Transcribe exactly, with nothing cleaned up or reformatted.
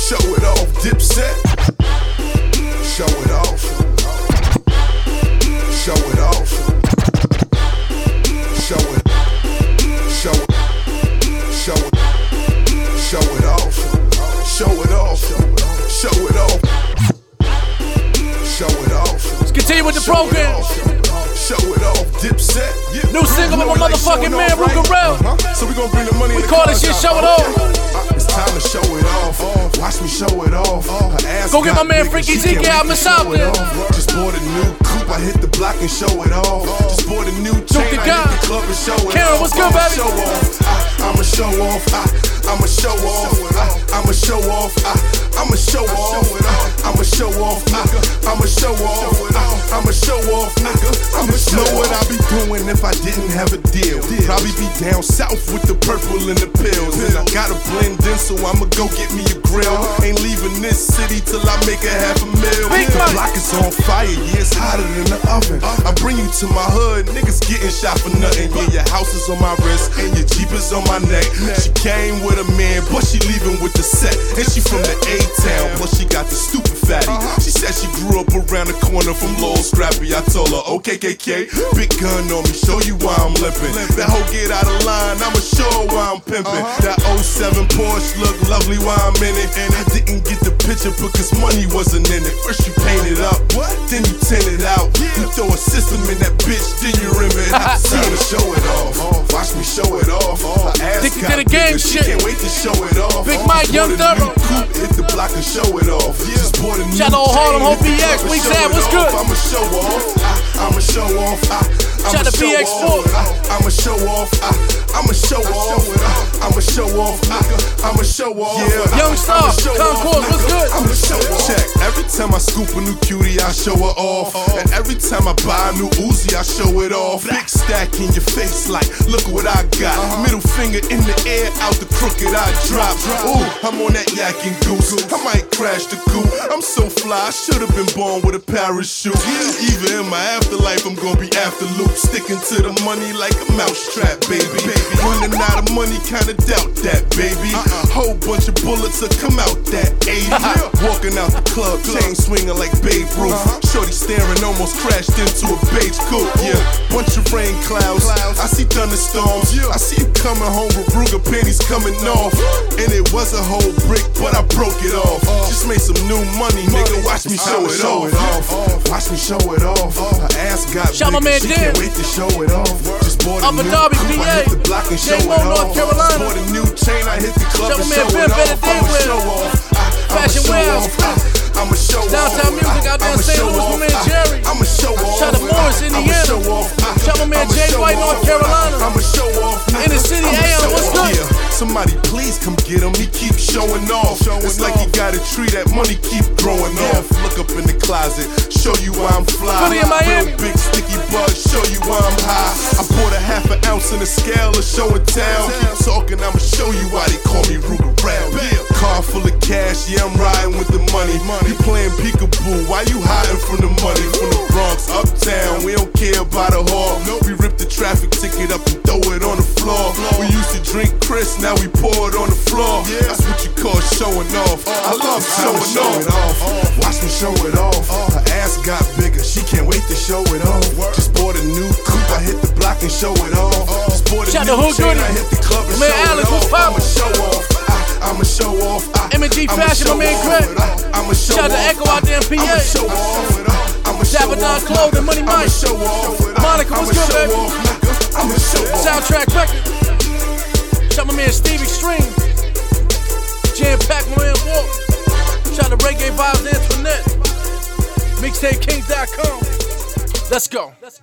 Show it off, Dipset. Show it off. Show it off. Show it. Show it. Show it. Show it off. Show it off. Show it off. Show it off. Let's continue with the program. Show it off, Dipset. Yeah. New single with my motherfucking man, Rugerel. Uh-huh. So we gon' bring the money We in the call this shit Show It Off. Uh, it's time to show it off. Watch me show it off. Her ass Go get my got man big, Freaky she Zeke can't out wait in to the south show it there. off. Just bought a new coupe, I hit the block and show it off. Just bought a new chain, I hit the club and show it Karen, off. what's good, I'ma baby? Show off. I, I'ma show off. I, I'ma show off. I, I'ma show off. I, I'ma show off. I, I'ma show off. I, I'ma show off. I, I'ma show off, nigga. I'ma show what I be doing if I didn't have a deal. Probably be down south with the purple and the pills. And I gotta blend in, so I'ma go get me a grill. Ain't leaving this city till I make a half a mil. The block is on fire, yeah, it's hotter than the oven. I bring you to my hood, niggas getting shot for nothing. Yeah, your house is on my wrist and your Jeep is on my neck. She came with a man, but she leaving with the set. And she from the A-town, plus she got the stupid fatty. She said she grew up around the corner from Lil Scrappy. I told her, okay, K K, big gun on me, show you why I'm limping. That hoe get out of line, I'ma show her why I'm pimping. That oh seven Porsche look lovely while I'm in it. And I didn't get the picture because money wasn't in it. First you paint it up, then you tint it out. You throw a system in that bitch, then you rim it. Time to show it off. Watch me show it off. Her ass Addicted got to the game bigger, she shit. can't wait to show it off. Big Mike, Young Bought a new Thorough. coupe, hit the block and show it off. Just bought a new Shout out to Harlem, chain, Hope hit the B X, club and we show said, it what's off. good? I'ma show off. I, I'ma show off. I, I'ma Shout out to show B X four. off. I, I'ma show off. I, I'ma show off. I, I'ma show off. I, I'ma show off. Yeah. Young Star, Concord, what's good? I'ma show off. Check. Every time I scoop a new cutie, I show her off. And every time I buy a new Uzi, I show it off. Big stack in your face, like, look what I got. Middle finger in the air, out the crooked, I drop. Ooh, I'm on that yak and goose. I might crash the coupe. I'm so fly, I should've been born with a parachute. Even in my afterlife, I'm gonna be after loop. Sticking to the money like a mousetrap, baby. Running out of money, kinda doubt that, baby. Whole bunch of bullets will come out that eighty. Walking out the club, chain swinging like Babe Ruth. Shorty staring, almost crashed into a beige coupe. Yeah, bunch of rain clouds. I see thunderstorms. I see you coming home with Ruger panties coming off. And it was a whole brick, but I broke it off. Just made some new money, nigga. Watch me show it off. Watch me show it off. Her ass got Shout my man big, she Dan. can't wait to show it off. Just bought a Upper new Darby, coupe, P A. I hit the block and show it J-Mo, North off. Carolina. Just bought a new chain, I hit the club Shout and my show man Ben it off. Benedict I'ma with show off. I- I'ma Fashion show Warehouse. off. I- I'ma show off. Downtown music out there in I'ma Saint show Louis, my off. man Jerry. I'ma show off. Shout out to Morris, I'ma Indiana. show off. Shout my man I'ma Jay show White, North off. Carolina. I'ma show off. In the city, I'ma A M, show what's off. good? Yeah. Somebody please come get him. He keeps showing off. It's like he got a tree that money keep growing off. Look up in the closet, show you why I'm fly. Philly in Miami. Real big sticky buzz, show you why I'm high. I bought a half an ounce in the scale of show and tell. Keep talking, I'ma show you why they call me Ruger Rap. Yeah. Car full of cash, yeah, I'm riding with the money. You playing peekaboo, why you hiding from the money? From the Bronx, uptown, we don't care about a whore. We rip the traffic ticket up and throw it on the floor. We used to drink Chris, now we pour it on the floor. That's what you call showing off. I love showing off. Watch me show it off. Her ass got bigger, she can't wait to show it off. Just bought a new coupe, I hit the block and show it off. Just bought a Shout new out to Hood chain, Goody. I hit the club and Man, show Alex, it what's off. poppin'? I'ma show off. I, I'ma show off. I, M and G I'ma Fashion, my show man off. Greg. I'ma show Shout out to off. Echo out there in P A. I'ma show off. I'ma show Dabadon off. Clothing, Money I'ma Mike. show off. Monica, I'ma what's good, show baby? off, nigga. I'ma show off. Soundtrack record. Shout my man Steve Extreme. Jam Pack, my man Walk. Shout out to Reggae Vibes Antoinette. Mixtape Kings dot com. Let's go.